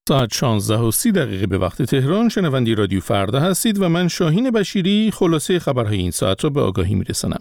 ساعت 16:30 به وقت تهران. شنونده رادیو فردا هستید و من شاهین بشیری خلاصه خبرهای این ساعت را به آگاهی میرسانم.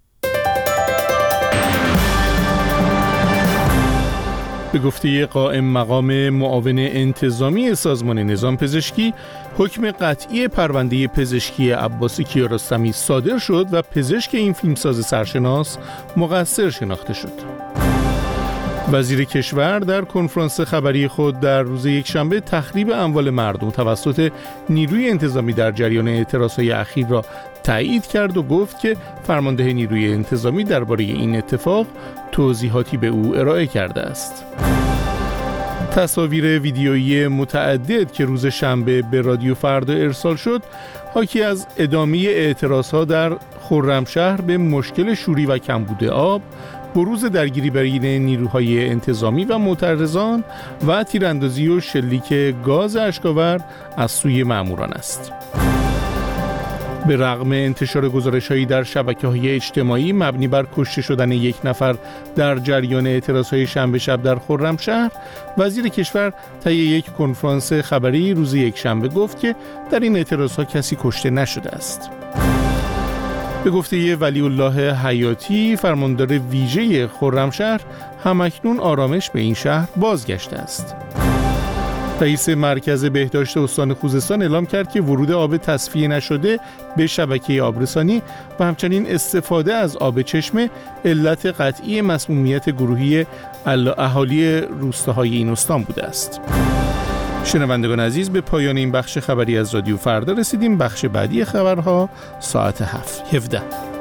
به گفته قائم مقام معاون انتظامی سازمان نظام پزشکی، حکم قطعی پرونده پزشکی عباس کیارستمی صادر شد و پزشک این فیلمساز سرشناس مقصر شناخته شد. وزیر کشور در کنفرانس خبری خود در روز یکشنبه تخریب اموال مردم توسط نیروی انتظامی در جریان اعتراضهای اخیر را تایید کرد و گفت که فرمانده نیروی انتظامی درباره این اتفاق توضیحاتی به او ارائه کرده است. تصاویر ویدیویی متعدد که روز شنبه به رادیو فردا ارسال شد، حاکی از ادامه اعتراضها در خرمشهر به مشکل شوری و کمبود آب، بروز درگیری بین نیروهای انتظامی و معترضان و تیراندازی و شلیک گاز اشک‌آور از سوی ماموران است. به رغم انتشار گزارش‌هایی در شبکه‌های اجتماعی مبنی بر کشته شدن یک نفر در جریان اعتراضهای شنبه شب در خرمشهر، وزیر کشور طی یک کنفرانس خبری روز یکشنبه گفت که در این اعتراضها کسی کشته نشده است. به گفته ولی الله حیاتی، فرماندار ویژه خرمشهر، همکنون آرامش به این شهر بازگشته است. رئیس مرکز بهداشت استان خوزستان اعلام کرد که ورود آب تصفیه نشده به شبکه آبرسانی و همچنین استفاده از آب چشمه علت قطعی مسمومیت گروهی اهالی روستاهای این استان بوده است. شنوندگان عزیز، به پایان این بخش خبری از رادیو فردا رسیدیم. بخش بعدی خبرها ساعت 7:17.